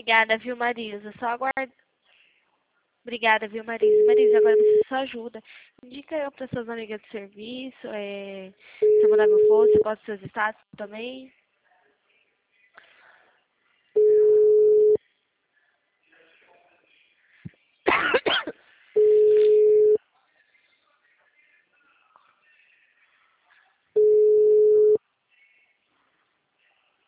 Obrigada, viu, Marisa? Só aguarda. Obrigada, viu, Marisa? Marisa, agora eu preciso de sua ajuda. Indica eu para suas amigas de serviço, se eu mandar meu foto, você gosta dos seus status também.